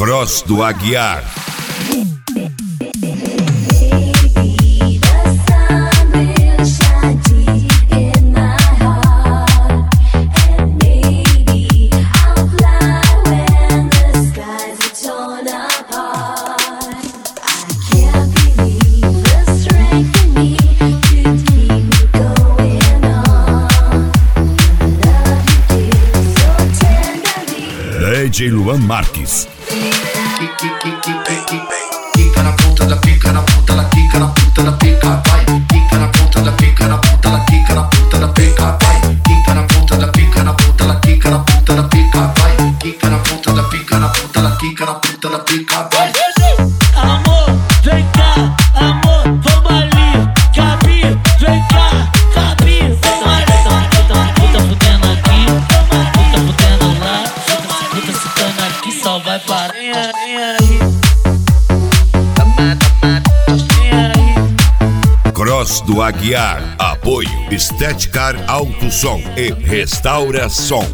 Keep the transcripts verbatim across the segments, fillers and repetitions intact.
Cross do Aguiar. D J Luan Marques. Quica na ponta da pica, na ponta da quica, na ponta da pica, vai. Quica na ponta da pica, na ponta da quica, na ponta da pica, vai. Quica na ponta da pica, na ponta da quica, na ponta da pica, vai. Quica na ponta da pica, na ponta da quica, na ponta da pica, vai. Amor, vem cá, amor, vamos ali. Gabi, vem cá, Gabi, vamos ali. Puta fudendo aqui, puta fudendo lá, puta citando aqui, só vai parar. Vem aí, Cross do Aguiar. Apoio Estética Alto Som e Restaura Som.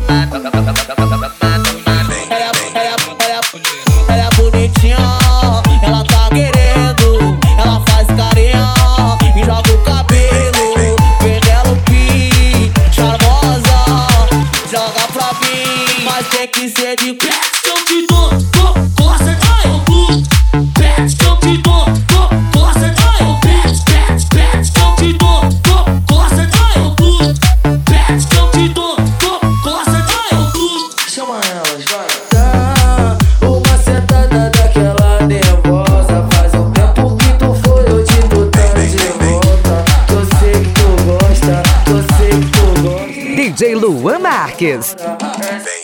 ela é bonitinha, ela tá querendo, ela faz carinha e joga o cabelo. Penelope, charmosa, joga pra mim, mas tem que ser de pé. Que eu te dou, tô, coça, ai, tu, pet, que eu te dou, tô, coça, ai, pet, pet, pet, que eu te dou, tô, coça, ai, tu, pet, que eu te dou, tô, coça, ai, tu. Chama elas, vai. Uma sentada daquela nervosa. Faz um tempo que tu foi, eu te botando de volta. Eu sei que tu gosta, eu sei que tu gosta. D J Luan Marques. Vem.